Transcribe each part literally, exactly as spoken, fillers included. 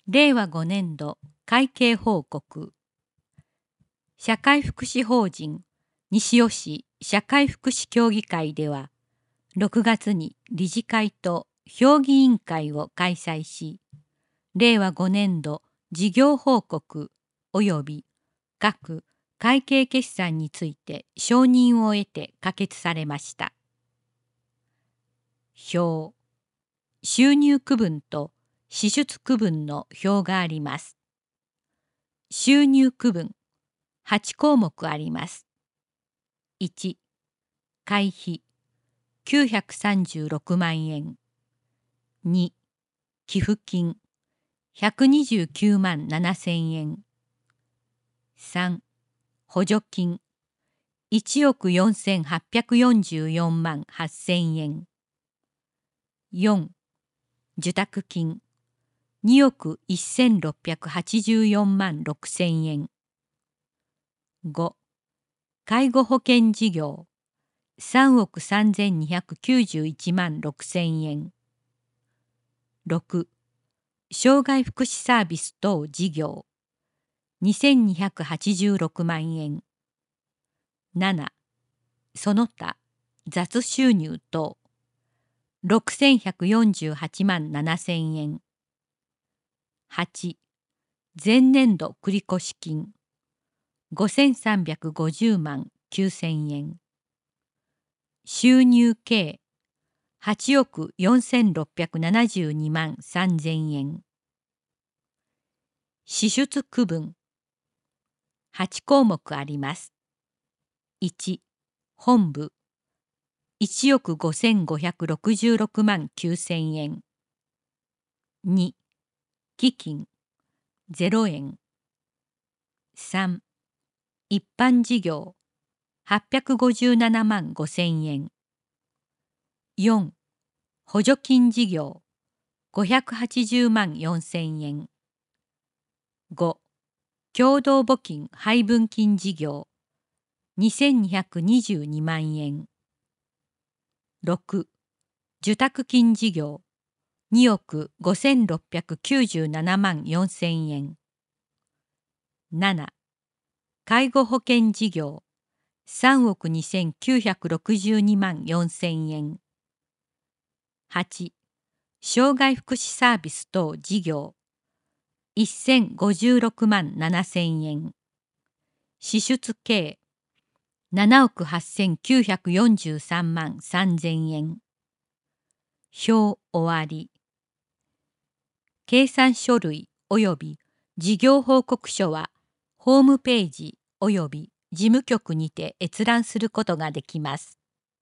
れいわごねんど会計報告。社会福祉法人西尾市社会福祉協議会では、ろくがつに理事会と評議委員会を開催し、れいわごねんど事業報告及び各会計決算について承認を得て可決されました。表、収入区分と支出区分の表があります。収入区分はちこうもくあります。いち、会費きゅうひゃくさんじゅうろくまんえん。に、寄付金ひゃくにじゅうきゅうまんななせんえん。さん、補助金いちおくよんせんはっぴゃくよんじゅうよんまんはっせんえん。よん、受託金におくせんろっぴゃくはちじゅうよんまんろくせんえん。ご、介護保険事業さんおくさんぜんにひゃくきゅうじゅういちまんろくせんえん。ろく、障害福祉サービス等事業にせんにひゃくはちじゅうろくまんえん。なな、その他雑収入等ろくせんひゃくよんじゅうはちまんななせんえん。はち、前年度繰越金ごせんさんびゃくごじゅうまんきゅうせんえん。収入計はちおくよんせんろっぴゃくななじゅうにまんさんぜんえん。支出区分はちこうもくあります。いち、本部いちおくごせんごひゃくろくじゅうろくまんきゅうせんえん。に、基金ゼロえん。さん、一般事業はっぴゃくごじゅうななまんごせんえん。よん、補助金事業ごひゃくはちじゅうまんよんせんえん。ご、共同募金配分金事業にせんにひゃくにじゅうにまんえん。ろく、受託金事業におくごせんろっぴゃくきゅうじゅうななまんよんせんえん。なな、介護保険事業さんおくにせんきゅうひゃくろくじゅうにまんよんせんえん。はち、障害福祉サービス等事業せんごじゅうろくまんななせんえん。支出計ななおくはっせんきゅうひゃくよんじゅうさんまんさんぜんえん。表終わり。計算書類及び事業報告書はホームページ及び事務局にて閲覧することができます。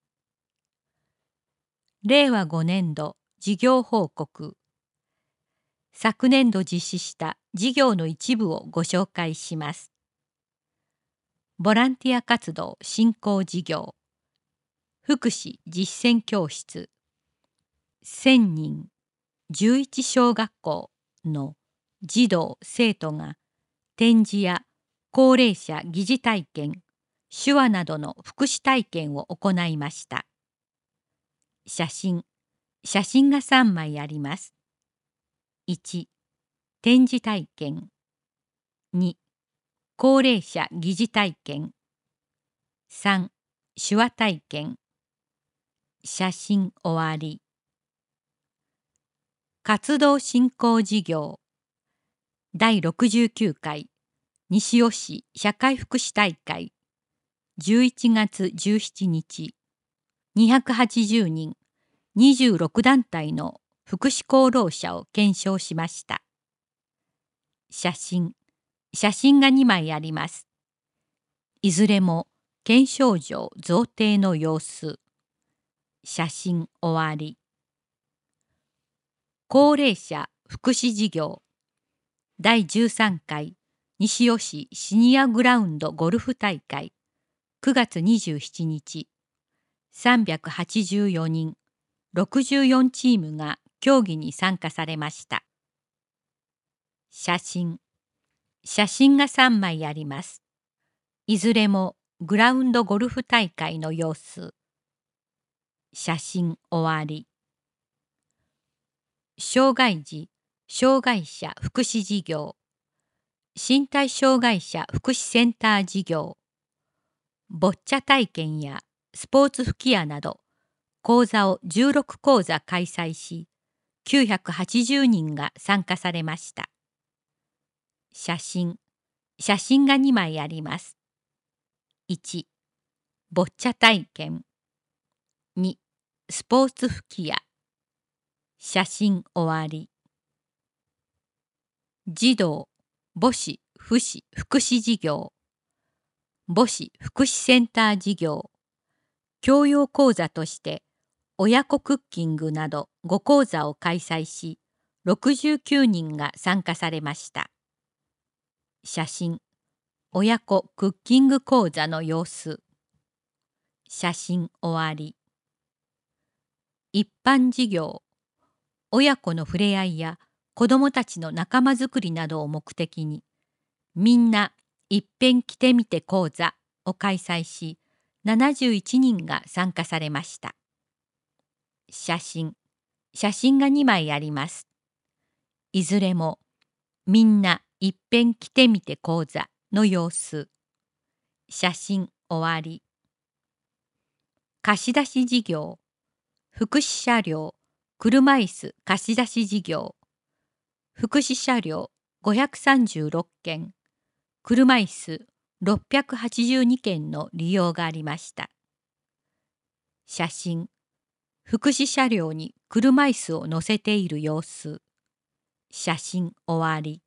れいわごねんど事業報告。昨年度実施した事業の一部をご紹介します。ボランティア活動振興事業福祉実践教室せんにんじゅういちしょうがっこうの児童生徒が点字や高齢者疑似体験手話などの福祉体験を行いました。写真写真がさんまいあります。いち、点字体験。に、高齢者疑似体験。さん、手話体験。写真終わり。活動振興事業だいろくじゅうきゅうかい西尾市社会福祉大会じゅういちがつじゅうしちにちにひゃくはちじゅうにんにじゅうろくだんたいの福祉功労者を顕彰しました。写真写真がにまいあります。いずれも顕彰状贈呈の様子。写真終わり。高齢者福祉事業だいじゅうさんかい西尾市シニアグラウンドゴルフ大会くがつにじゅうしちにちさんびゃくはちじゅうよにんろくじゅうよんチームが競技に参加されました。写真写真がさんまいあります。いずれもグラウンドゴルフ大会の様子。写真終わり。障害児障害者福祉事業、身体障害者福祉センター事業、ボッチャ体験やスポーツ吹き矢など、講座をじゅうろく講座開催し、きゅうひゃくはちじゅうにんが参加されました。写真、写真がにまいあります。いち、ボッチャ体験。に、スポーツ吹き矢。写真終わり。児童、母子、父子、福祉事業。母子福祉センター事業。教養講座として、親子クッキングなどご講座を開催し、ろくじゅうきゅうにんが参加されました。写真、親子クッキング講座の様子。写真終わり。一般事業、親子の触れ合いや子どもたちの仲間づくりなどを目的に、みんないっぺん来てみて講座を開催し、ななじゅういちにんが参加されました。写真、写真がにまいあります。いずれも、みんないっぺん来てみて講座の様子。写真終わり。貸し出し事業、福祉車両、車椅子貸し出し事業。福祉車両ごひゃくさんじゅうろっけん、車椅子ろっぴゃくはちじゅうにけんの利用がありました。写真、福祉車両に車椅子を乗せている様子。写真終わり。